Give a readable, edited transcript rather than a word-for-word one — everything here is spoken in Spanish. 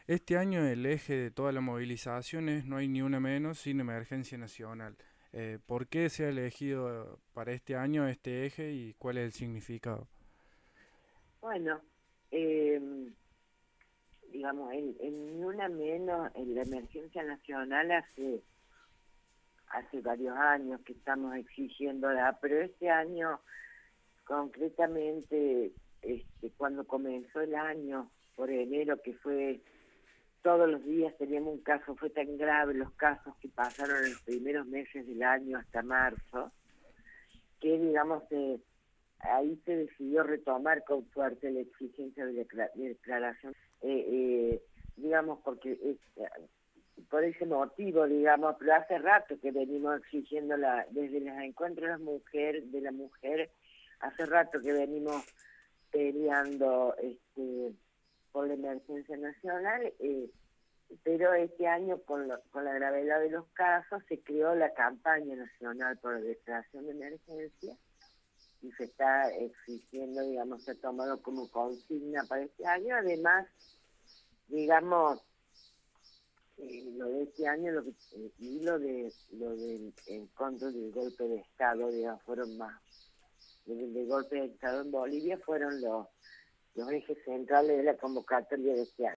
Este año el eje de toda la movilización es no hay ni una menos sin emergencia nacional. ¿Por qué se ha elegido para este año este eje y cuál es el significado? Bueno, digamos, en Ni Una Menos, en la emergencia nacional hace varios años que estamos exigiéndola, pero este año concretamente, cuando comenzó el año, por enero, que fue todos los días teníamos un caso, fue tan grave los casos que pasaron en los primeros meses del año hasta marzo, que digamos ahí se decidió retomar con fuerte la exigencia de declaración, digamos, porque por ese motivo, digamos, pero hace rato que venimos exigiendo desde los encuentros de la mujer, hace rato que venimos peleando por la emergencia nacional, pero este año con la gravedad de los casos se creó la campaña nacional por la declaración de emergencia y se está exigiendo, digamos, se ha tomado como consigna para este año. Además, digamos, lo de este año y lo del encuentro del golpe de Estado, digamos, fueron más, del golpe de Estado en Bolivia fueron los ejes centrales de la convocatoria de este año.